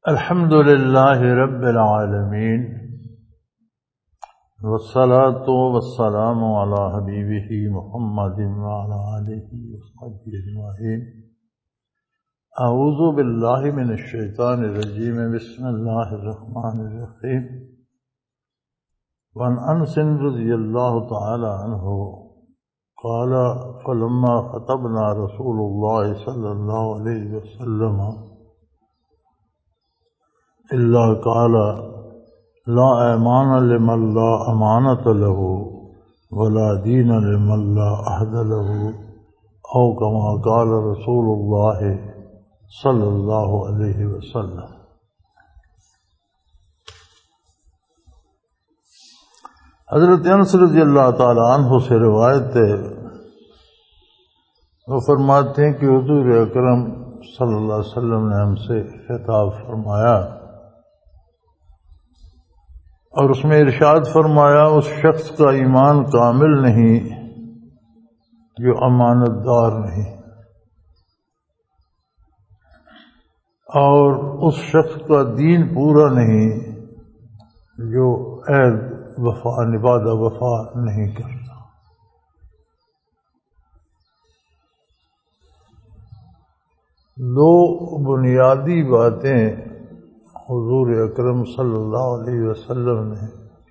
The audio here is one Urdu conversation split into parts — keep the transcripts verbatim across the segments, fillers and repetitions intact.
الحمد للہ رب العالمین والصلاة والسلام علی حبیبہ محمد وعلی آلہ وصحبہ اجمعین۔ اعوذ باللہ من الشیطان الرجیم، بسم اللہ الرحمن الرحیم۔ وعن انس رضی اللہ تعالی عنہ قال فلما خطبنا رسول اللہ صلی اللہ علیہ وسلم اللہ قال لا ایمان لمن لا امانت له ولا دین لمن لا عہد له او کما قال رسول اللہ صلی اللہ علیہ وسلم۔ حضرت انس رضی اللہ تعالی عنہ سے روایت ہے، وہ فرماتے ہیں کہ حضور اکرم صلی اللہ علیہ وسلم نے ہم سے خطاب فرمایا اور اس میں ارشاد فرمایا، اس شخص کا ایمان کامل نہیں جو امانت دار نہیں، اور اس شخص کا دین پورا نہیں جو عہد وفا نبادہ وفا نہیں کرتا۔ دو بنیادی باتیں حضور اکرم صلی اللہ علیہ وسلم نے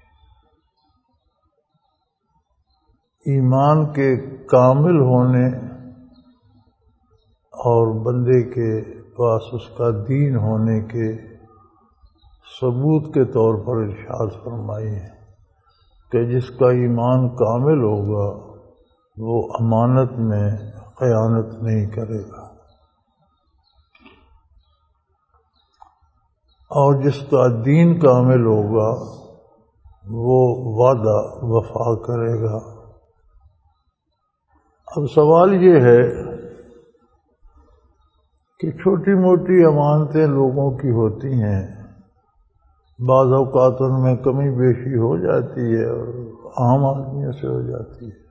ایمان کے کامل ہونے اور بندے کے پاس اس کا دین ہونے کے ثبوت کے طور پر ارشاد فرمائی ہے کہ جس کا ایمان کامل ہوگا وہ امانت میں خیانت نہیں کرے گا، اور جس کا دین کامل ہوگا وہ وعدہ وفا کرے گا۔ اب سوال یہ ہے کہ چھوٹی موٹی امانتیں لوگوں کی ہوتی ہیں، بعض اوقات ان میں کمی بیشی ہو جاتی ہے اور عام آدمیوں سے ہو جاتی ہے۔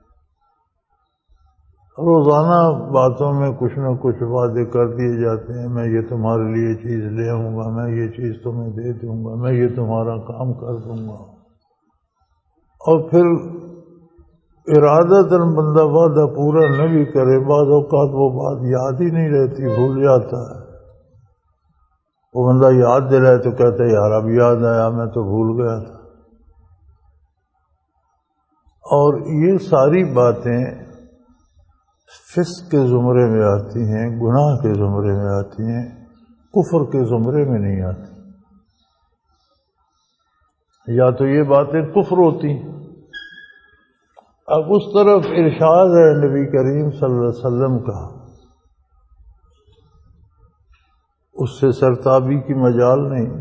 روزانہ باتوں میں کچھ نہ کچھ وعدے کر دیے جاتے ہیں، میں یہ تمہارے لیے چیز لے آؤں گا، میں یہ چیز تمہیں دے دوں گا، میں یہ تمہارا کام کر دوں گا، اور پھر ارادتاً بندہ وعدہ پورا نہ بھی کرے، بعض اوقات وہ بات یاد ہی نہیں رہتی، بھول جاتا ہے۔ وہ بندہ یاد دلائے تو کہتا ہے یار اب یاد آیا، میں تو بھول گیا تھا۔ اور یہ ساری باتیں فسق کے زمرے میں آتی ہیں، گناہ کے زمرے میں آتی ہیں، کفر کے زمرے میں نہیں آتی۔ یا تو یہ باتیں کفر ہوتی ہیں۔ اب اس طرف ارشاد ہے نبی کریم صلی اللہ علیہ وسلم کا، اس سے سرتابی کی مجال نہیں،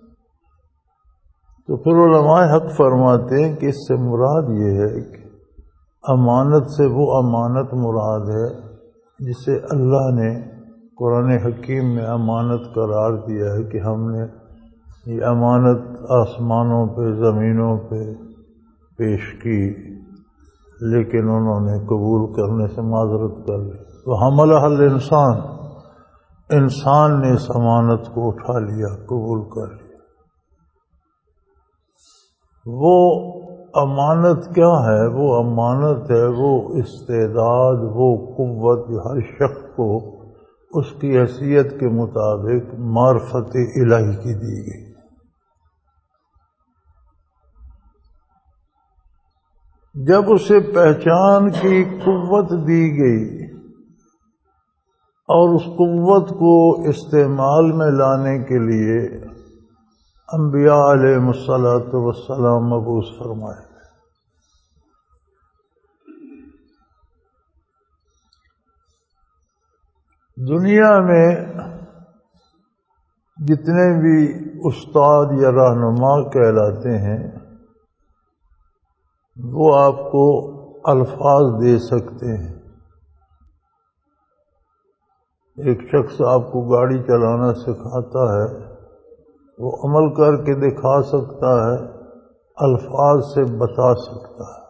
تو پھر علماء حق فرماتے ہیں کہ اس سے مراد یہ ہے کہ امانت سے وہ امانت مراد ہے جسے اللہ نے قرآن حکیم میں امانت قرار دیا ہے کہ ہم نے یہ امانت آسمانوں پہ زمینوں پہ پیش کی، لیکن انہوں نے قبول کرنے سے معذرت کر لی۔ وَحَمَلَهَا الْإِنسَانُ، انسان نے اس امانت کو اٹھا لیا، قبول کر لیا۔ وہ امانت کیا ہے؟ وہ امانت ہے وہ استعداد، وہ قوت جو ہر شخص کو اس کی حیثیت کے مطابق معرفت الہی کی دی گئی۔ جب اسے پہچان کی قوت دی گئی اور اس قوت کو استعمال میں لانے کے لیے انبیاء علیہ الصلوۃ والسلام مبعوث فرمائے، دنیا میں جتنے بھی استاد یا رہنما کہلاتے ہیں وہ آپ کو الفاظ دے سکتے ہیں۔ ایک شخص آپ کو گاڑی چلانا سکھاتا ہے، وہ عمل کر کے دکھا سکتا ہے، الفاظ سے بتا سکتا ہے۔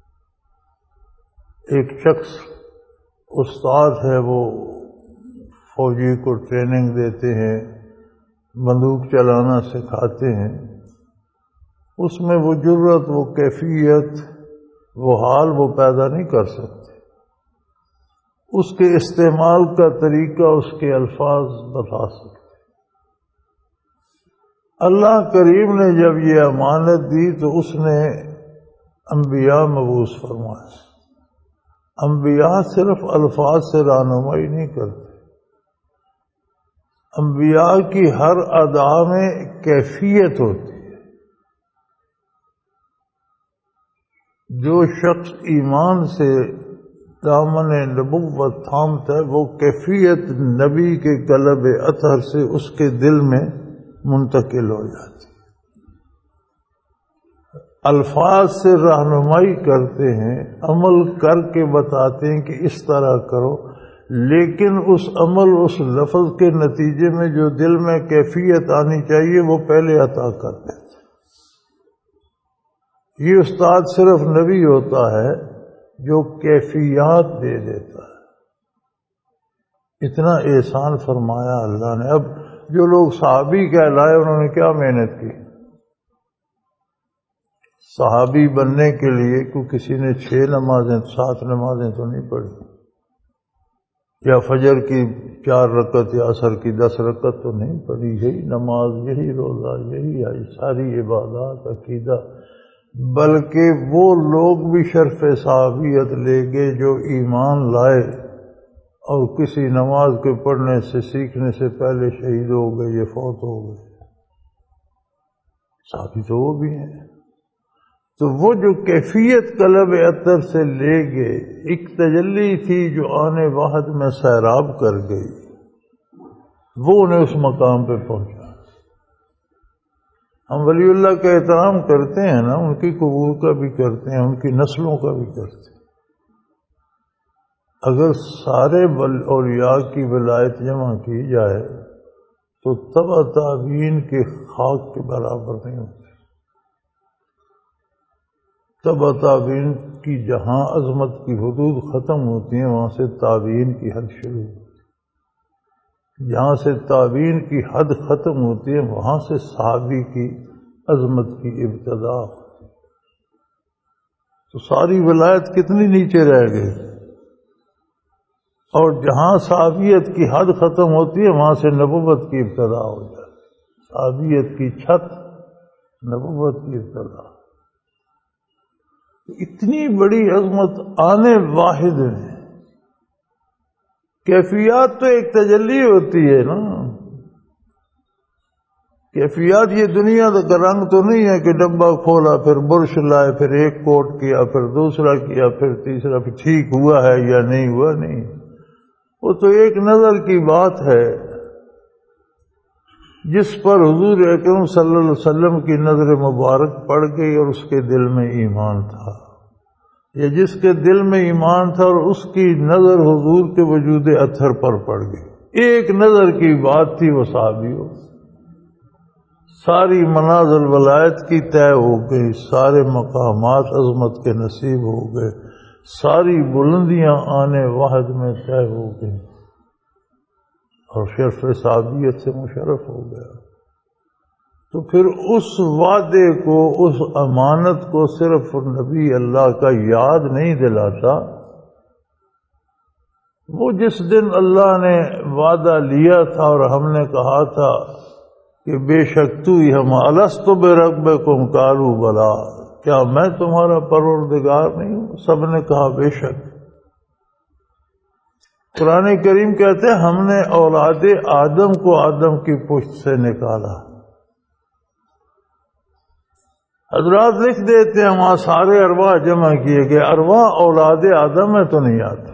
ایک شخص استاد ہے، وہ فوجی کو ٹریننگ دیتے ہیں، بندوق چلانا سکھاتے ہیں، اس میں وہ جرت، وہ کیفیت، وہ حال وہ پیدا نہیں کر سکتے۔ اس کے استعمال کا طریقہ اس کے الفاظ بتا سکتے۔ اللہ کریم نے جب یہ امانت دی تو اس نے انبیاء مبعوث فرمائے۔ انبیاء صرف الفاظ سے رہنمائی نہیں کرتے، انبیاء کی ہر ادا میں کیفیت ہوتی ہے۔ جو شخص ایمان سے دامن نبوت تھامتا ہے وہ کیفیت نبی کے قلب اطہر سے اس کے دل میں منتقل ہو جاتی ہے۔ الفاظ سے رہنمائی کرتے ہیں، عمل کر کے بتاتے ہیں کہ اس طرح کرو، لیکن اس عمل، اس لفظ کے نتیجے میں جو دل میں کیفیت آنی چاہیے وہ پہلے عطا کر دیتے۔ یہ استاد صرف نبی ہوتا ہے جو کیفیات دے دیتا ہے۔ اتنا احسان فرمایا اللہ نے۔ اب جو لوگ صحابی کہلائے انہوں نے کیا محنت کی؟ صحابی بننے کے لیے کوئی کسی نے چھ نمازیں سات نمازیں تو نہیں پڑھی، یا فجر کی چار رکعت یا عصر کی دس رکعت تو نہیں پڑھی۔ یہی نماز، یہی روزہ، یہی ہے ساری عبادات، عقیدہ، بلکہ وہ لوگ بھی شرف صحابیت لے گئے جو ایمان لائے اور کسی نماز کے پڑھنے سے سیکھنے سے پہلے شہید ہو گئے، یہ فوت ہو گئے، صحابی تو وہ بھی ہیں۔ تو وہ جو کیفیت قلب اطہر سے لے گئے، ایک تجلی تھی جو آنے واحد میں سیراب کر گئی، وہ انہیں اس مقام پہ پہنچا۔ ہم ولی اللہ کا احترام کرتے ہیں نا، ان کی قبول کا بھی کرتے ہیں، ان کی نسلوں کا بھی کرتے ہیں۔ اگر سارے اولیاء کی ولایت جمع کی جائے تو تبع تابعین کے خاک کے برابر نہیں ہوتی۔ تبع تابعین کی جہاں عظمت کی حدود ختم ہوتی ہیں وہاں سے تابعین کی حد شروع ہوتی ہے، جہاں سے تابعین کی حد ختم ہوتی ہے وہاں سے صحابی کی عظمت کی ابتدا ہوتی ہے۔ تو ساری ولایت کتنی نیچے رہ گئی، اور جہاں صحابیت کی حد ختم ہوتی ہے وہاں سے نبوت کی ابتدا ہو جاتی ہے۔ صحابیت کی چھت، نبوت کی ابتدا۔ اتنی بڑی عظمت آنے واحد میں، کیفیات تو ایک تجلی ہوتی ہے نا۔ کیفیات یہ دنیا کا رنگ تو نہیں ہے کہ ڈبہ کھولا پھر برش لائے پھر ایک کوٹ کیا پھر دوسرا کیا پھر تیسرا، پھر ٹھیک ہوا ہے یا نہیں ہوا، نہیں۔ وہ تو ایک نظر کی بات ہے جس پر حضور اکرم صلی اللہ علیہ وسلم کی نظر مبارک پڑ گئی اور اس کے دل میں ایمان تھا، یا جس کے دل میں ایمان تھا اور اس کی نظر حضور کے وجود اطہر پر پڑ گئی۔ ایک نظر کی بات تھی، وہ صحابی ہو۔ ساری منازل ولایت کی طے ہو گئی، سارے مقامات عظمت کے نصیب ہو گئے، ساری بلندیاں آنے واحد میں طے ہو گئی، اور شرف صحابیت سے مشرف ہو گیا۔ تو پھر اس وعدے کو، اس امانت کو صرف نبی اللہ کا یاد نہیں دلاتا، وہ جس دن اللہ نے وعدہ لیا تھا اور ہم نے کہا تھا کہ بے شک تو ہی ہم الست بربکم قالوا بلا، کیا میں تمہارا پروردگار نہیں ہوں؟ سب نے کہا بے شک۔ قرآن کریم کہتے ہیں ہم نے اولاد آدم کو آدم کی پشت سے نکالا۔ حضرات لکھ دیتے ہیں وہاں سارے ارواح جمع کیے گئے، ارواح اولاد آدم میں تو نہیں آتی۔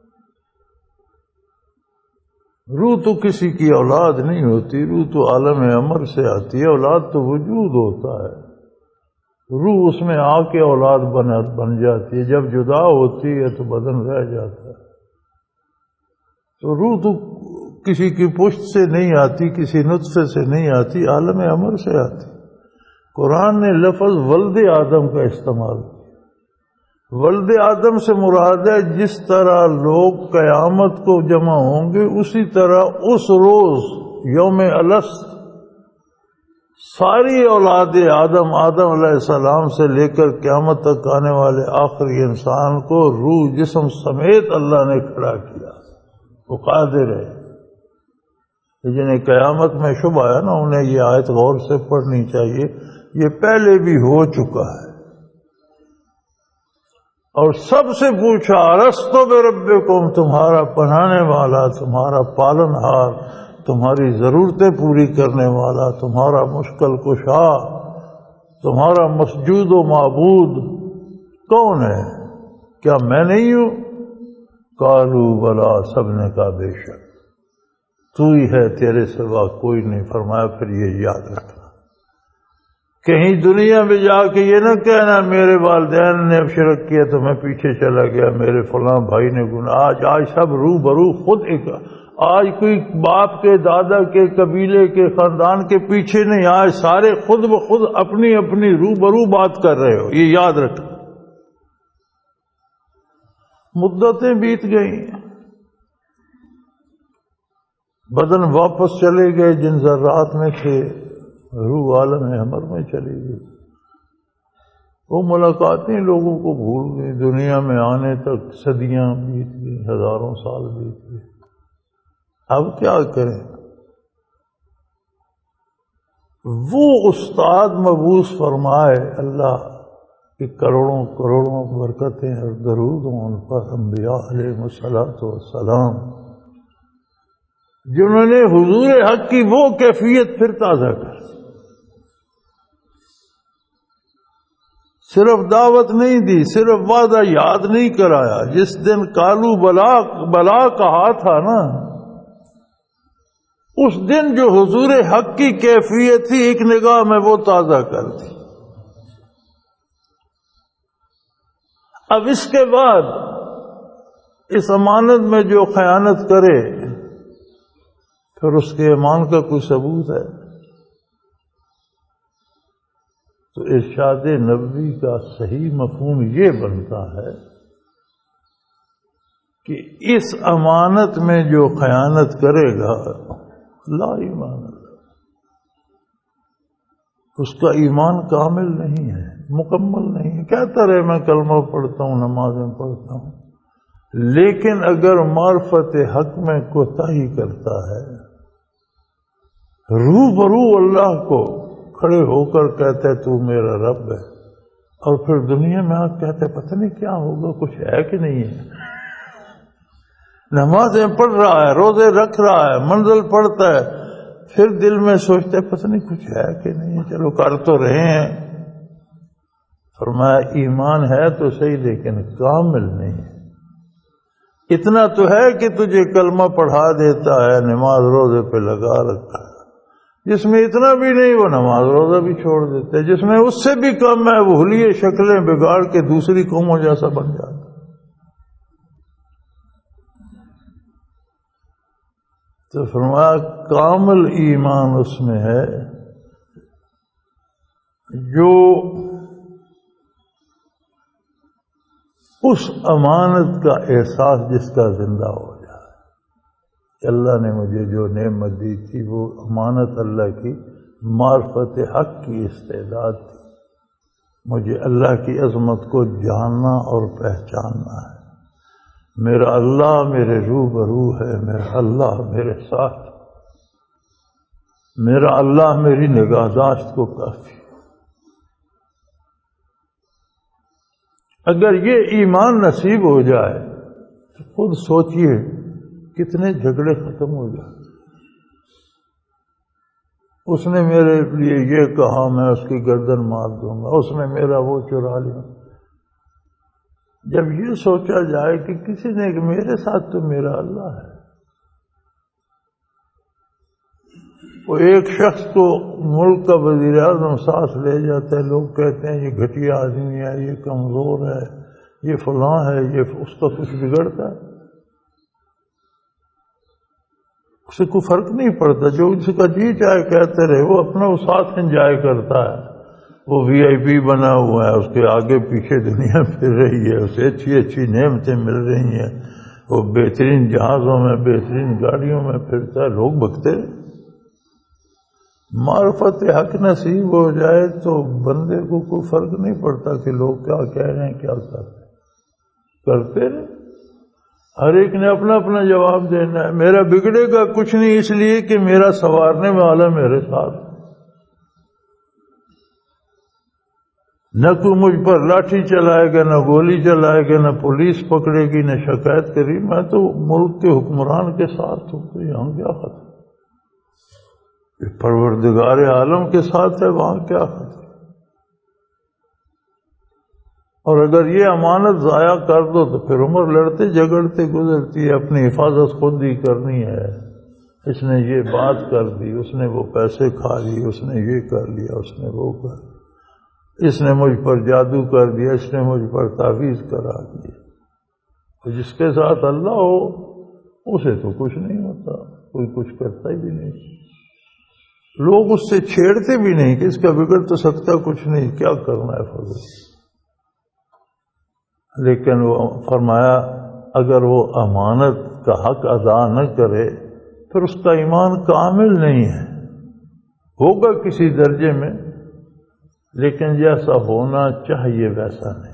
روح تو کسی کی اولاد نہیں ہوتی، روح تو عالم امر سے آتی ہے، اولاد تو وجود ہوتا ہے، روح اس میں آ کے اولاد بن بن جاتی ہے، جب جدا ہوتی ہے تو بدن رہ جاتا ہے۔ تو روح تو کسی کی پشت سے نہیں آتی، کسی نطفے سے نہیں آتی، عالم امر سے آتی۔ قرآن نے لفظ ولد آدم کا استعمال کیا، ولد آدم سے مراد ہے جس طرح لوگ قیامت کو جمع ہوں گے اسی طرح اس روز یوم الست ساری اولاد آدم آدم علیہ السلام سے لے کر قیامت تک آنے والے آخری انسان کو روح جسم سمیت اللہ نے کھڑا کیا، وہ قادر ہے۔ جنہیں قیامت میں شبہ ہے نا انہیں یہ آیت غور سے پڑھنی چاہیے، یہ پہلے بھی ہو چکا ہے۔ اور سب سے پوچھا ارسطو بربکم، تمہارا پنانے والا، تمہارا پالن ہار، تمہاری ضرورتیں پوری کرنے والا، تمہارا مشکل کشا، تمہارا مسجود و معبود کون ہے؟ کیا میں نہیں ہوں؟ قالوا بلا، سب نے کہا بے شک تو ہی ہے، تیرے سوا کوئی نہیں۔ فرمایا پھر یہ یاد رکھنا، کہیں دنیا میں جا کے یہ نہ کہنا میرے والدین نے اب شرک کیا تو میں پیچھے چلا گیا، میرے فلاں بھائی نے گناہ۔ آج آج سب رو برو خود ایک، آج کوئی باپ کے دادا کے قبیلے کے خاندان کے پیچھے نہیں، آج سارے خود بخود اپنی اپنی رو برو بات کر رہے ہو، یہ یاد رکھنا۔ مدتیں بیت گئیں، بدن واپس چلے گئے جن ذرات میں تھے، روح عالم حمر میں چلی گئی۔ وہ ملاقاتیں لوگوں کو بھول گئی، دنیا میں آنے تک صدیاں بیت گئی، ہزاروں سال بیت گئے۔ اب کیا کریں؟ وہ استاد مبعوث فرمائے اللہ کہ کروڑوں کروڑوں برکتیں اور درود ہوں ان پر، انبیاء علیہ الصلوۃ والسلام، جنہوں نے حضور حق کی وہ کیفیت پھر تازہ کر۔ صرف دعوت نہیں دی، صرف وعدہ یاد نہیں کرایا۔ جس دن کالو بلا بلا کہا تھا نا، اس دن جو حضور حق کی کیفیت تھی ایک نگاہ میں وہ تازہ کر دی۔ اب اس کے بعد اس امانت میں جو خیانت کرے پھر اس کے ایمان کا کوئی ثبوت ہے؟ تو ارشاد نبوی کا صحیح مفہوم یہ بنتا ہے کہ اس امانت میں جو خیانت کرے گا لا ایمان اللہ، اس کا ایمان کامل نہیں ہے، مکمل نہیں ہے۔ کہتا رہے میں کلمہ پڑھتا ہوں، نمازیں پڑھتا ہوں، لیکن اگر معرفت حق میں کوتاہی کرتا ہے، روبرو اللہ کو کھڑے ہو کر کہتے تو میرا رب ہے، اور پھر دنیا میں آپ کہتے پتہ نہیں کیا ہوگا، کچھ ہے کہ نہیں ہے۔ نمازیں پڑھ رہا ہے، روزے رکھ رہا ہے، منزل پڑھتا ہے، پھر دل میں سوچتے پتہ نہیں کچھ ہے کہ نہیں ہے، چلو کر تو رہے ہیں۔ فرمایا ایمان ہے تو صحیح لیکن کامل نہیں ہے۔ اتنا تو ہے کہ تجھے کلمہ پڑھا دیتا ہے، نماز روزے پہ لگا رکھا ہے، جس میں اتنا بھی نہیں وہ نماز روزہ بھی چھوڑ دیتے، جس میں اس سے بھی کم ہے وہ حلیے شکلیں بگاڑ کے دوسری قوموں جیسا بن جاتا۔ تو فرمایا کامل ایمان اس میں ہے جو اس امانت کا احساس جس کا زندہ ہو جائے کہ اللہ نے مجھے جو نعمت دی تھی وہ امانت اللہ کی معرفت حق کی استعداد تھی، مجھے اللہ کی عظمت کو جاننا اور پہچاننا ہے۔ میرا اللہ میرے روبرو ہے، میرا اللہ میرے ساتھ، میرا اللہ میری نگہداشت کو کافی۔ اگر یہ ایمان نصیب ہو جائے تو خود سوچئے کتنے جھگڑے ختم ہو جائیں۔ اس نے میرے لیے یہ کہا میں اس کی گردن مار دوں گا، اس نے میرا وہ چرا لیا۔ جب یہ سوچا جائے کہ کسی نے کہ میرے ساتھ تو میرا اللہ ہے۔ وہ ایک شخص کو ملک کا وزیر اعظم ساتھ لے جاتا ہے، لوگ کہتے ہیں یہ گھٹیا آدمی ہے، یہ کمزور ہے، یہ فلاں ہے، یہ اس کا کچھ بگڑتا ہے؟ اسے کوئی فرق نہیں پڑتا، جو اس کا جی چاہے کہتے رہے، وہ اپنا وہ ساتھ انجوائے کرتا ہے، وہ وی آئی پی بنا ہوا ہے، اس کے آگے پیچھے دنیا پھر رہی ہے، اسے اچھی اچھی نعمتیں مل رہی ہیں، وہ بہترین جہازوں میں بہترین گاڑیوں میں پھرتا ہے، لوگ بکتے ہیں۔ معرفت حق نصیب ہو جائے تو بندے کو کوئی فرق نہیں پڑتا کہ لوگ کیا کہہ رہے ہیں، کیا کر رہے ہیں، کرتے رہے۔ ہر ایک نے اپنا اپنا جواب دینا ہے۔ میرا بگڑے گا کچھ نہیں، اس لیے کہ میرا سنوارنے والا میرے ساتھ، نہ کوئی مجھ پر لاٹھی چلائے گا، نہ گولی چلائے گا، نہ پولیس پکڑے گی، نہ شکایت کرے گی۔ میں تو ملک کے حکمران کے ساتھ ہوں، تو یہاں کیا خطرہ؟ پروردگار عالم کے ساتھ ہے، وہاں کیا خطرہ؟ اور اگر یہ امانت ضائع کر دو تو پھر عمر لڑتے جھگڑتے گزرتی ہے، اپنی حفاظت خود ہی کرنی ہے۔ اس نے یہ بات کر دی، اس نے وہ پیسے کھا لیے، اس نے یہ کر لیا، اس نے وہ کر لیا، اس نے مجھ پر جادو کر دیا، اس نے مجھ پر تعویذ کرا دیا۔ تو جس کے ساتھ اللہ ہو اسے تو کچھ نہیں ہوتا، کوئی کچھ کرتا ہی بھی نہیں، لوگ اس سے چھیڑتے بھی نہیں کہ اس کا بگڑ تو سکتا کچھ نہیں، کیا کرنا ہے فضل۔ لیکن وہ فرمایا اگر وہ امانت کا حق ادا نہ کرے پھر اس کا ایمان کامل نہیں ہے، ہوگا کسی درجے میں لیکن جیسا ہونا چاہیے ویسا نہیں۔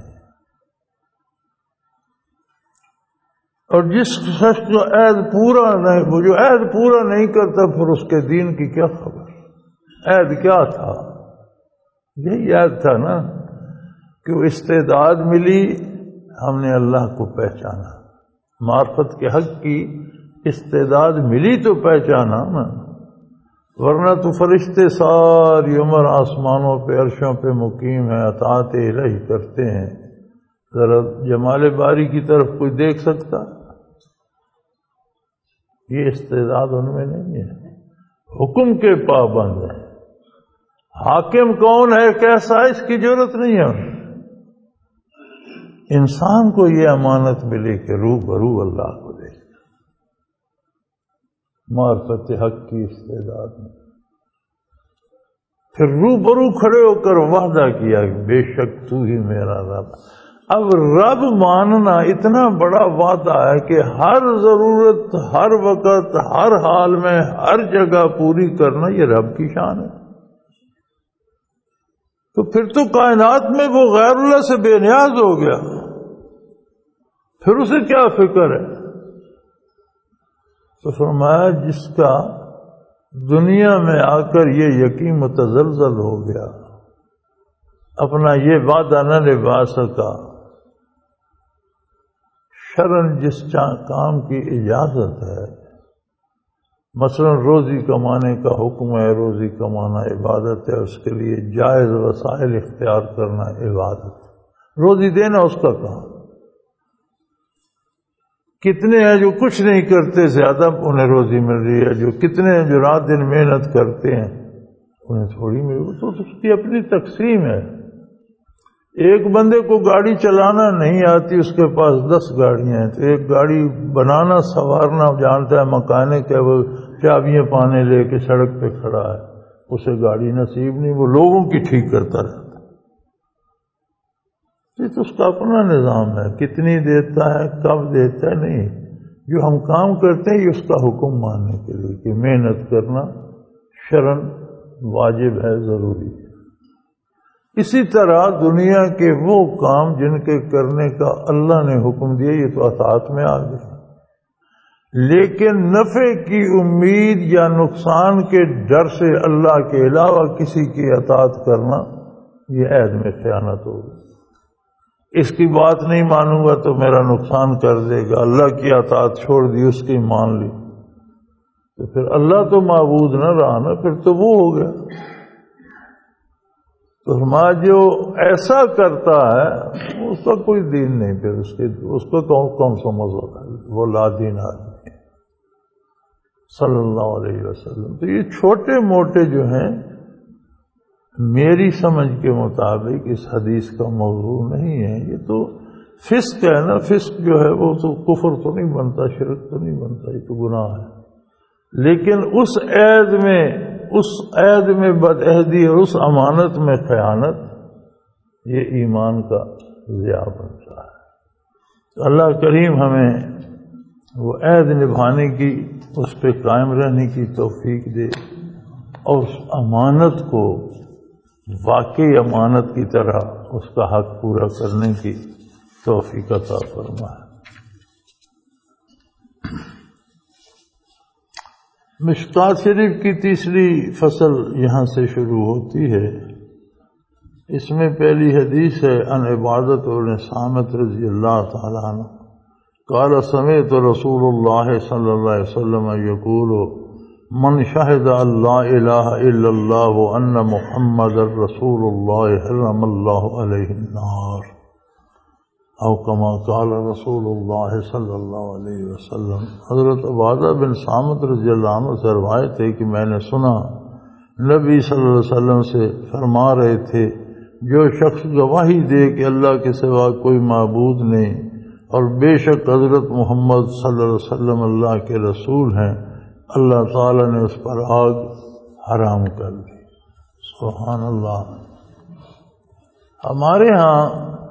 اور جس شخص جو عہد پورا نہیں، وہ جو عہد پورا نہیں کرتا پھر اس کے دین کی کیا خبر؟ عہد کیا تھا؟ یہی عہد تھا نا کہ وہ استعداد ملی، ہم نے اللہ کو پہچانا، معرفت کے حق کی استعداد ملی تو پہچانا نا، ورنہ تو فرشتے ساری عمر آسمانوں پہ عرشوں پہ مقیم ہیں، اطاعت الہی کرتے ہیں، ذرا جمال باری کی طرف کوئی دیکھ سکتا؟ یہ استعداد ان میں نہیں ہے، حکم کے پابند ہے۔ حاکم کون ہے کیسا ہے اس کی ضرورت نہیں ہے، انسان کو یہ امانت ملے کہ روبرو اللہ کو دیکھنا، معرفت حق کی استعداد میں پھر روبرو کھڑے ہو کر وعدہ کیا کہ بے شک تو ہی میرا رب۔ اب رب ماننا اتنا بڑا وعدہ ہے کہ ہر ضرورت، ہر وقت، ہر حال میں، ہر جگہ پوری کرنا یہ رب کی شان ہے۔ تو پھر تو کائنات میں وہ غیر اللہ سے بے نیاز ہو گیا، پھر اسے کیا فکر ہے؟ تو فرمایا جس کا دنیا میں آ کر یہ یقین متزلزل ہو گیا، اپنا یہ وعدہ نہ نبھا سکا، شرن جس کام کی اجازت ہے، مثلا روزی کمانے کا حکم ہے، روزی کمانا عبادت ہے، اس کے لیے جائز وسائل اختیار کرنا عبادت ہے، روزی دینا اس کا کام۔ کتنے ہیں جو کچھ نہیں کرتے زیادہ انہیں روزی مل رہی ہے، جو کتنے ہیں جو رات دن محنت کرتے ہیں انہیں تھوڑی مل رہی، تو اس کی اپنی تقسیم ہے۔ ایک بندے کو گاڑی چلانا نہیں آتی، اس کے پاس دس گاڑیاں ہیں، تو ایک گاڑی بنانا سنوارنا جانتا ہے، مکینک ہے، وہ چابیاں پانے لے کے سڑک پہ کھڑا ہے، اسے گاڑی نصیب نہیں، وہ لوگوں کی ٹھیک کرتا رہتا۔ یہ تو اس کا اپنا نظام ہے، کتنی دیتا ہے، کب دیتا ہے نہیں، جو ہم کام کرتے ہیں یہ اس کا حکم ماننے کے لیے کہ محنت کرنا شرعاً واجب ہے، ضروری ہے۔ اسی طرح دنیا کے وہ کام جن کے کرنے کا اللہ نے حکم دیا یہ تو اطاعت میں آ گئے، لیکن نفع کی امید یا نقصان کے ڈر سے اللہ کے علاوہ کسی کی اطاعت کرنا یہ عہد میں خیانت ہوگی۔ اس کی بات نہیں مانوں گا تو میرا نقصان کر دے گا، اللہ کی اطاعت چھوڑ دی، اس کی مان لی، تو پھر اللہ تو معبود نہ رہا نا، پھر تو وہ ہو گیا۔ تو ہمارا جو ایسا کرتا ہے اس کا کوئی دین نہیں، پھر اس کے اس کو کون کون سا مزہ ہے، وہ لا دین آدمی صلی اللہ علیہ وسلم۔ تو یہ چھوٹے موٹے جو ہیں میری سمجھ کے مطابق اس حدیث کا موضوع نہیں ہے، یہ تو فسق ہے نا، فسق جو ہے وہ تو کفر تو نہیں بنتا، شرک تو نہیں بنتا، یہ تو گناہ ہے۔ لیکن اس عہد میں اس عہد میں بدعہدی اور اس امانت میں خیانت، یہ ایمان کا ضیاع بنتا ہے۔ تو اللہ کریم ہمیں وہ عہد نبھانے کی، اس پہ قائم رہنے کی توفیق دے، اور اس امانت کو واقعی امانت کی طرح اس کا حق پورا کرنے کی توفیق عطا فرمائے۔ مشکوٰۃ شریف کی تیسری فصل یہاں سے شروع ہوتی ہے۔ اس میں پہلی حدیث ہے عن عبادۃ بن صامت رضی اللہ تعالیٰ عنہ قال سمعت رسول اللہ صلی اللہ علیہ وسلم یقول من شہد اللہ الہ الا اللہ وان محمد رسول اللہ حرم اللہ علیہ النار، او کما قال رسول اللہ صلی اللہ علیہ وسلم۔ حضرت عبادہ بن صامت رضی اللہ عنہ سے روایت ہے کہ میں نے سنا نبی صلی اللہ علیہ وسلم سے فرما رہے تھے، جو شخص گواہی دے کہ اللہ کے سوا کوئی معبود نہیں اور بے شک حضرت محمد صلی اللہ علیہ وسلم اللہ کے رسول ہیں، اللہ تعالیٰ نے اس پر آگ حرام کر دی۔ سبحان اللہ۔ ہمارے ہاں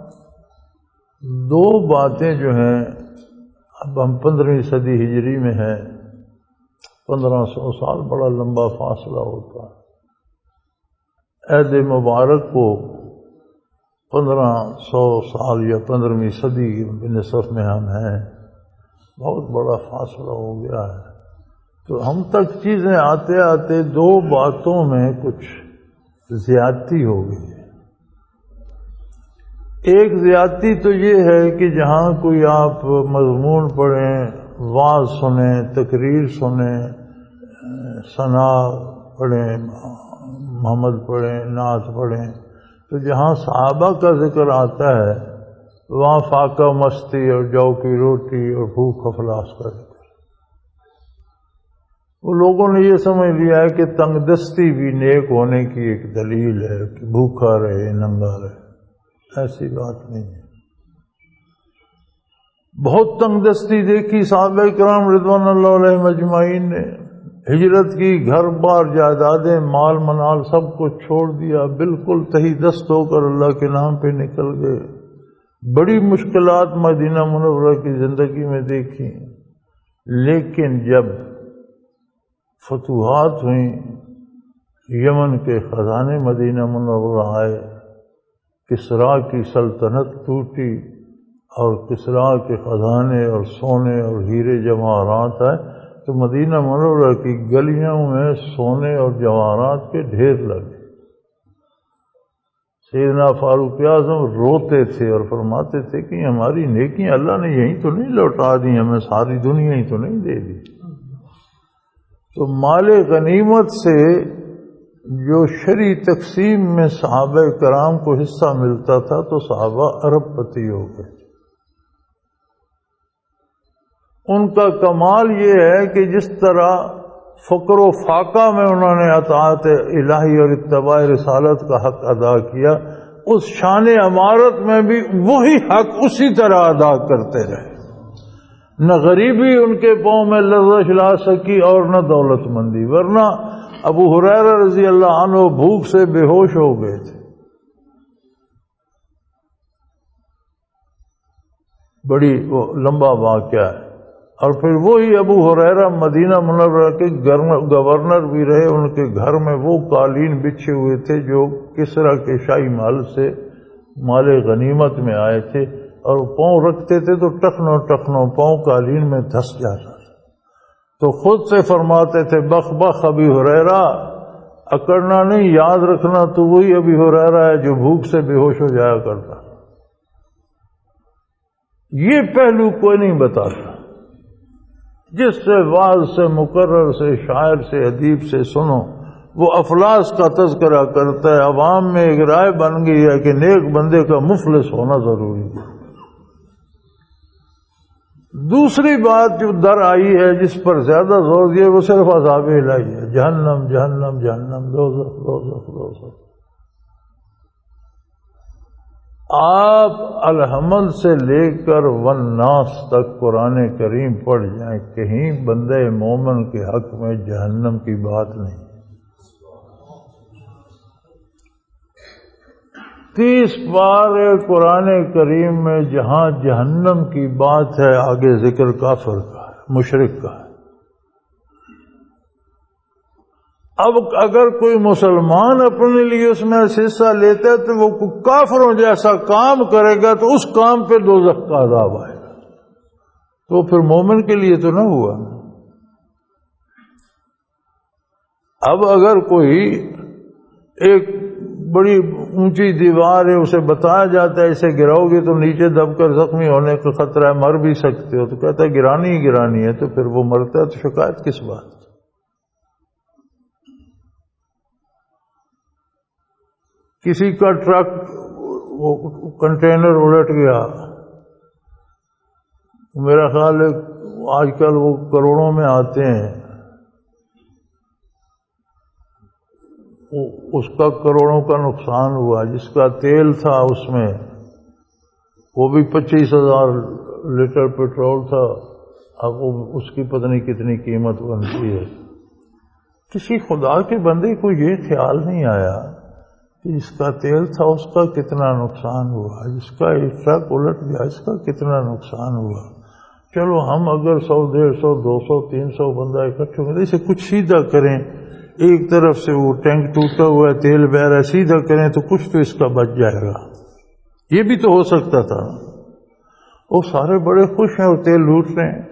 دو باتیں جو ہیں، اب ہم پندرہویں صدی ہجری میں ہیں، پندرہ سو سال بڑا لمبا فاصلہ ہوتا ہے۔ عہد مبارک کو پندرہ سو سال یا پندرہویں صدی نصف میں ہم ہیں، بہت بڑا فاصلہ ہو گیا ہے۔ تو ہم تک چیزیں آتے آتے دو باتوں میں کچھ زیادتی ہو گئی ہے۔ ایک زیادتی تو یہ ہے کہ جہاں کوئی آپ مضمون پڑھیں، واعظ سنیں، تقریر سنیں، ثنا پڑھیں، محمد پڑھیں، نعت پڑھیں، تو جہاں صحابہ کا ذکر آتا ہے وہاں فاقہ مستی اور جو کی روٹی اور بھوک افلاس کا ذکر۔ وہ لوگوں نے یہ سمجھ لیا ہے کہ تنگ دستی بھی نیک ہونے کی ایک دلیل ہے کہ بھوکا رہے، ننگا رہے۔ ایسی بات نہیں ہے۔ بہت تنگ دستی دیکھی صحابہ کرام رضوان اللہ علیہ مجمعین نے، ہجرت کی، گھر بار جائیدادیں، مال منال سب کو چھوڑ دیا، بالکل تہی دست ہو کر اللہ کے نام پہ نکل گئے۔ بڑی مشکلات مدینہ منورہ کی زندگی میں دیکھی، لیکن جب فتوحات ہوئیں، یمن کے خزانے مدینہ منورہ آئے، کسریٰ کی سلطنت ٹوٹی اور کسریٰ کے خزانے اور سونے اور ہیرے جواہرات آئے، تو مدینہ منورہ کی گلیوں میں سونے اور جواہرات کے ڈھیر لگے۔ سیدنا فاروق اعظم روتے تھے اور فرماتے تھے کہ ہماری نیکیاں اللہ نے یہیں تو نہیں لوٹا دی، ہمیں ساری دنیا ہی تو نہیں دے دی۔ تو مال غنیمت سے جو شرعی تقسیم میں صحابہ کرام کو حصہ ملتا تھا تو صحابہ ارب پتی ہو گئے۔ ان کا کمال یہ ہے کہ جس طرح فقر و فاقہ میں انہوں نے اطاعت الہی اور اتباع رسالت کا حق ادا کیا، اس شان امارت میں بھی وہی حق اسی طرح ادا کرتے رہے۔ نہ غریبی ان کے پاؤں میں لرزش لا سکی اور نہ دولت مندی، ورنہ ابو ہریرہ رضی اللہ عنہ بھوک سے بے ہوش ہو گئے تھے۔ بڑی وہ لمبا واقعہ ہے۔ اور پھر وہی ابو ہریرہ مدینہ منورہ کے گورنر بھی رہے، ان کے گھر میں وہ قالین بچھے ہوئے تھے جو کسریٰ کے شاہی محل سے مال غنیمت میں آئے تھے، اور پاؤں رکھتے تھے تو ٹخنوں ٹخنوں پاؤں قالین میں دھس جاتا تھا۔ تو خود سے فرماتے تھے بخ بخ ابی ہریرہ، اکڑنا نہیں، یاد رکھنا تو وہی ابی ہریرہ ہے جو بھوک سے بے ہوش ہو جایا کرتا۔ یہ پہلو کوئی نہیں بتاتا۔ جس سے واعظ سے، مقرر سے، شاعر سے، ادیب سے سنو، وہ افلاس کا تذکرہ کرتا ہے۔ عوام میں ایک رائے بن گئی ہے کہ نیک بندے کا مفلس ہونا ضروری ہے۔ دوسری بات جو در آئی ہے جس پر زیادہ زور دیا وہ صرف عذاب الہی ہے، جہنم جہنم جہنم، دوزخ دوزخ دوزخ۔ آپ الحمد سے لے کر والناس تک قرآن کریم پڑھ جائیں، کہیں بندے مومن کے حق میں جہنم کی بات نہیں۔ تیس پارے قرآن کریم میں جہاں جہنم کی بات ہے آگے ذکر کافر کا ہے، مشرک کا ہے۔ اب اگر کوئی مسلمان اپنے لیے اس میں حصہ لیتا ہے تو وہ کافروں جیسا کام کرے گا تو اس کام پہ دوزخ کا عذاب آئے گا، تو پھر مومن کے لیے تو نہ ہوا۔ اب اگر کوئی ایک بڑی اونچی دیوار ہے، اسے بتایا جاتا ہے اسے گراؤ گے تو نیچے دب کر زخمی ہونے کا خطرہ ہے، مر بھی سکتے ہو، تو کہتا ہے گرانی ہی گرانی ہے، تو پھر وہ مرتا ہے تو شکایت کس بات؟ کسی کا ٹرک وہ کنٹینر الٹ گیا، میرا خیال ہے آج کل وہ کروڑوں میں آتے ہیں، اس کا کروڑوں کا نقصان ہوا، جس کا تیل تھا اس میں وہ بھی پچیس ہزار لیٹر پیٹرول تھا، اب اس کی پتہ نہیں کتنی قیمت بنتی ہے۔ کسی خدا کے بندے کو یہ خیال نہیں آیا کہ جس کا تیل تھا اس کا کتنا نقصان ہوا، جس کا ایک ٹرک الٹ گیا اس کا کتنا نقصان ہوا۔ چلو ہم اگر سو ڈیڑھ سو دو سو تین سو بندہ اکٹھے ہو اسے کچھ سیدھا کریں، ایک طرف سے وہ ٹینک ٹوٹا ہوا ہے، تیل بہ رہا ہے، سیدھا کریں تو کچھ تو اس کا بچ جائے گا، یہ بھی تو ہو سکتا تھا۔ وہ سارے بڑے خوش ہیں، وہ تیل لوٹ رہے ہیں،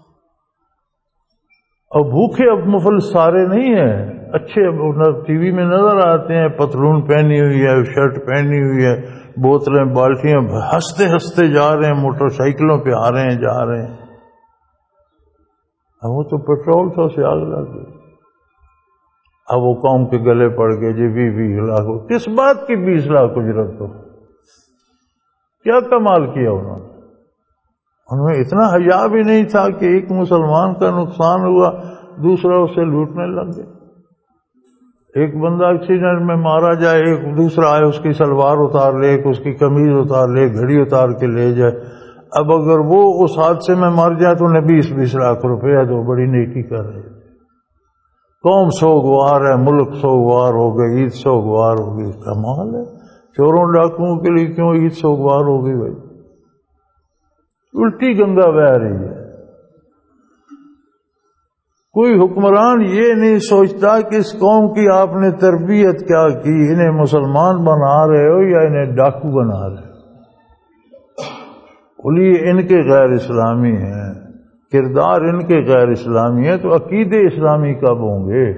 اور بھوکے اب مفل سارے نہیں ہیں، اچھے ٹی وی میں نظر آتے ہیں، پتلون پہنی ہوئی ہے، شرٹ پہنی ہوئی ہے، بوتلیں بالٹیاں ہنستے ہنستے جا رہے ہیں، موٹر سائیکلوں پہ آ رہے ہیں جا رہے ہیں۔ اب وہ تو پیٹرول تھا، اسے آگ لگ گئی، اب وہ قوم کے گلے پڑ گئے جی بھی بیس لاکھ، کس بات کی بیس لاکھ اجرت ہو؟ کیا کمال کیا انہوں نے؟ انہیں اتنا حیا بھی نہیں تھا کہ ایک مسلمان کا نقصان ہوا دوسرا اسے لوٹنے لگ گئے۔ ایک بندہ ایکسیڈنٹ میں مارا جائے، ایک دوسرا آئے اس کی سلوار اتار لے، ایک اس کی قمیض اتار لے، گھڑی اتار کے لے جائے۔ اب اگر وہ اس حادثے میں مر جائے تو انہیں بیس بیس لاکھ روپیہ دو، بڑی نیکی کر رہے ہیں۔ قوم سوگوار ہے، ملک سوگوار ہو گئی، عید سوگوار ہو گئی۔ کمال ہے، چوروں ڈاکوؤں کے لیے کیوں عید سوگوار ہو گئی بھائی؟ الٹی گنگا بہہ رہی ہے۔ کوئی حکمران یہ نہیں سوچتا کہ اس قوم کی آپ نے تربیت کیا کی، انہیں مسلمان بنا رہے ہو یا انہیں ڈاکو بنا رہے ہو؟ بولیے ان کے غیر اسلامی ہیں، کردار ان کے غیر اسلامی ہے، تو عقیدے اسلامی کب ہوں گے؟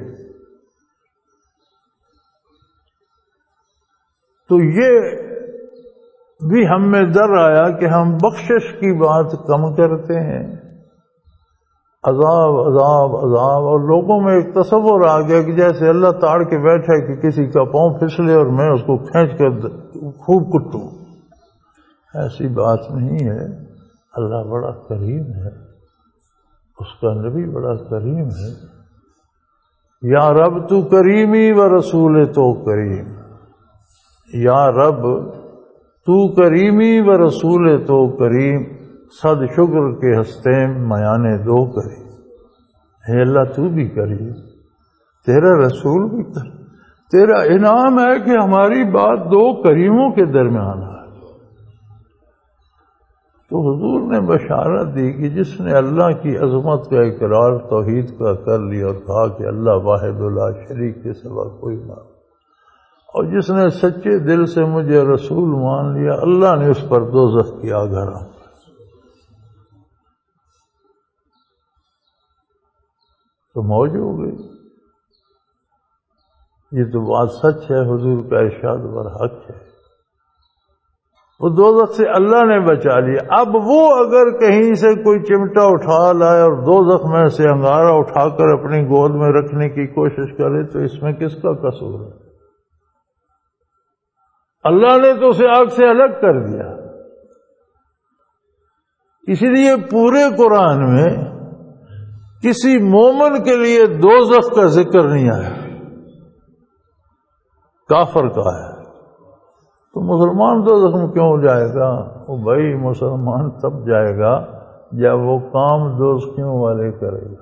تو یہ بھی ہم میں در آیا کہ ہم بخشش کی بات کم کرتے ہیں، عذاب عذاب عذاب، اور لوگوں میں ایک تصور آ گیا کہ جیسے اللہ تاڑ کے بیٹھا کہ کسی کا پاؤں پھسلے اور میں اس کو کھینچ کر خوب کٹوں۔ ایسی بات نہیں ہے، اللہ بڑا کریم ہے، اس کا نبی بڑا کریم ہے۔ یا رب تو کریمی و رسول تو کریم، یا رب تو کریمی و رسول تو کریم، صد شکر کے ہستے میانے دو کریم۔ اے اللہ تو بھی کریم، تیرا رسول بھی کریم، تیرا انعام ہے کہ ہماری بات دو کریموں کے درمیان ہے۔ تو حضور نے بشارت دی کہ جس نے اللہ کی عظمت کا اقرار توحید کا کر لیا اور کہا کہ اللہ واحد لا شریک کے سوا کوئی معبود، اور جس نے سچے دل سے مجھے رسول مان لیا، اللہ نے اس پر دوزخ کی آگ حرام کر۔ تو موج ہو گئی۔ یہ تو بات سچ ہے، حضور کا ارشاد برحق ہے۔ وہ دوزخ سے اللہ نے بچا لیا۔ اب وہ اگر کہیں سے کوئی چمٹا اٹھا لائے اور دوزخ میں سے انگارہ اٹھا کر اپنی گود میں رکھنے کی کوشش کرے تو اس میں کس کا قصور ہے؟ اللہ نے تو اسے آگ سے الگ کر دیا۔ اسی لیے پورے قرآن میں کسی مومن کے لیے دوزخ کا ذکر نہیں آیا، کافر کا ہے۔ تو مسلمان دوزخ میں کیوں جائے گا؟ وہ بھائی مسلمان تب جائے گا جب وہ کام دوزخیوں والے کرے گا۔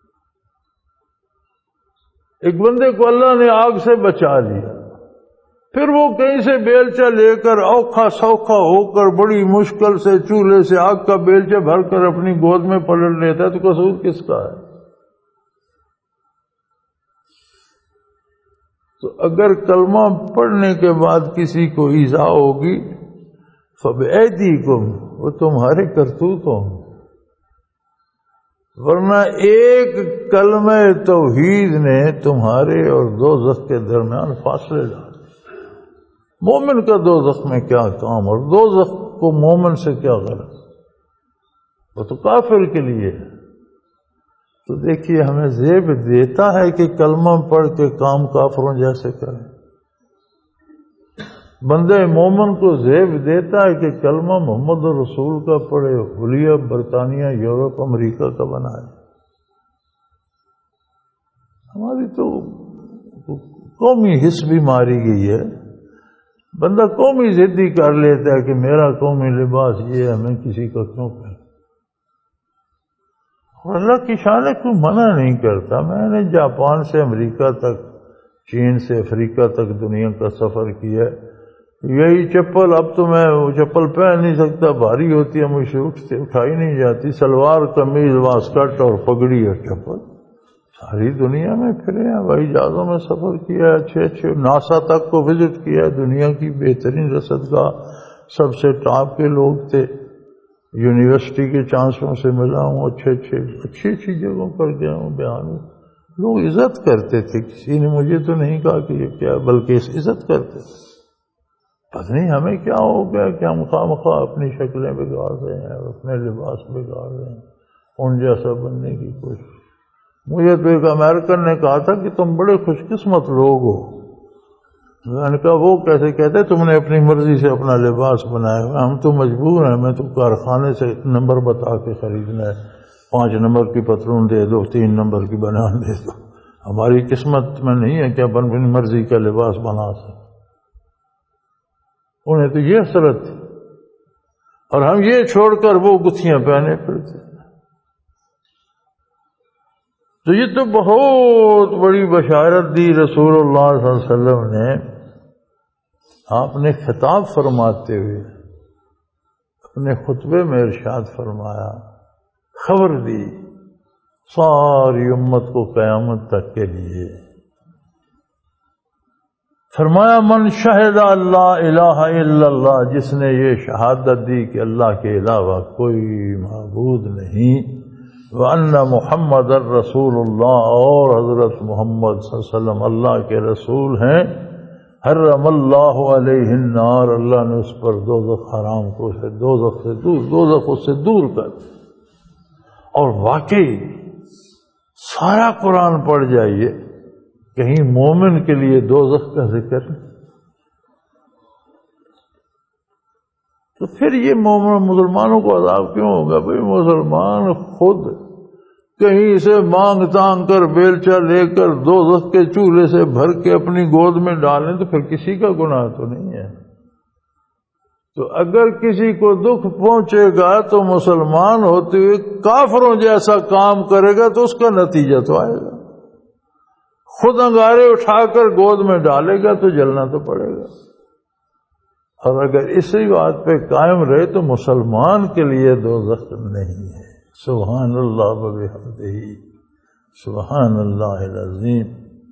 ایک بندے کو اللہ نے آگ سے بچا لیا، پھر وہ کہیں سے بیلچہ لے کر اوکھا سوکھا ہو کر بڑی مشکل سے چولہے سے آگ کا بیلچہ بھر کر اپنی گود میں پلٹ لیتا ہے، تو قصور کس کا ہے؟ تو اگر کلمہ پڑھنے کے بعد کسی کو ایذا ہوگی فَبِأَيْدِيكُمْ، وہ تمہارے کرتوتوں، ورنہ ایک کلمہ توحید نے تمہارے اور دوزخ کے درمیان فاصلے ڈال۔ مومن کا دوزخ میں کیا کام، اور دوزخ کو مومن سے کیا غرض؟ وہ تو کافر کے لیے ہے۔ تو دیکھیے ہمیں زیب دیتا ہے کہ کلمہ پڑھ کے کام کافروں جیسے کریں۔ بندے مومن کو زیب دیتا ہے کہ کلمہ محمد رسول کا پڑھے، حلیہ برطانیہ یورپ امریکہ کا بنائے۔ ہماری تو قومی حس بھی ماری گئی ہے، بندہ قومی ضدی کر لیتا ہے کہ میرا قومی لباس یہ ہے، میں کسی کا کیوں کہوں؟ اللہ کی شان کوئی منع نہیں کرتا۔ میں نے جاپان سے امریکہ تک، چین سے افریقہ تک دنیا کا سفر کیا، یہی چپل اب تو میں وہ چپل پہن نہیں سکتا، بھاری ہوتی ہے، مجھ سے اٹھتے اٹھائی نہیں جاتی، سلوار قمیض واسکٹ اور پگڑی اور چپل، ساری دنیا میں پھرے ہیں، ہوائی جہازوں میں سفر کیا ہے، اچھے اچھے ناسا تک کو وزٹ کیا ہے، دنیا کی بہترین رصدگاہ، سب سے ٹاپ کے لوگ تھے، یونیورسٹی کے چانسلروں سے ملا ہوں، اچھے اچھے اچھی اچھی جگہوں پر گیا ہوں، بیان لوگ عزت کرتے تھے، کسی نے مجھے تو نہیں کہا کہ یہ کیا، بلکہ عزت کرتے تھے۔ پتہ نہیں ہمیں کیا ہو گیا کہ ہم خواہ مخواہ اپنی شکلیں بگاڑ رہے ہیں، اپنے لباس بگاڑ رہے ہیں، ان جیسا بننے کی کوشش۔ مجھے تو ایک امریکن نے کہا تھا کہ تم بڑے خوش قسمت لوگ ہو۔ میں نے کہا وہ کیسے کہتے، تم نے اپنی مرضی سے اپنا لباس بنایا ہوا، ہم تو مجبور ہیں، میں تو کارخانے سے نمبر بتا کے خریدنا ہے، پانچ نمبر کی پتلون دے دو، تین نمبر کی بنان دے دو، ہماری قسمت میں نہیں ہے کہ اپن اپنی مرضی کا لباس بنا سکیں۔ انہیں تو یہ حسرت تھی، اور ہم یہ چھوڑ کر وہ گتھیاں پہنے پھرتے۔ تو یہ تو بہت بڑی بشارت دی رسول اللہ صلی اللہ علیہ وسلم نے۔ آپ نے خطاب فرماتے ہوئے اپنے خطبے میں ارشاد فرمایا، خبر دی ساری امت کو قیامت تک کے لیے، فرمایا من شہد اللہ الہ الا اللہ، جس نے یہ شہادت دی کہ اللہ کے علاوہ کوئی معبود نہیں، وَأَنَّ محمد الرسول اللہ، اور حضرت محمد صلی اللہ علیہ وسلم اللہ کے رسول ہیں، حرم اللہ علیہ النار، اللہ نے اس پر دوزخ حرام کو ہے، دوزخ سے دور، دوزخ اس سے دور کر۔ اور واقعی سارا قرآن پڑھ جائیے، کہیں مومن کے لیے دوزخ کا ذکر نہیں۔ تو پھر یہ مومن مسلمانوں کو عذاب کیوں ہوگا؟ بھئی مسلمان خود کہیں سے مانگ تانگ کر بیلچہ لے کر دوزخ کے چولہے سے بھر کے اپنی گود میں ڈالیں تو پھر کسی کا گناہ تو نہیں ہے۔ تو اگر کسی کو دکھ پہنچے گا تو مسلمان ہوتے ہوئے کافروں جیسا کام کرے گا تو اس کا نتیجہ تو آئے گا، خود انگارے اٹھا کر گود میں ڈالے گا تو جلنا تو پڑے گا۔ اور اگر اسی بات پہ قائم رہے تو مسلمان کے لیے دوزخ نہیں ہے۔ سبحان اللہ و بحمدہ، سبحان اللہ العظیم۔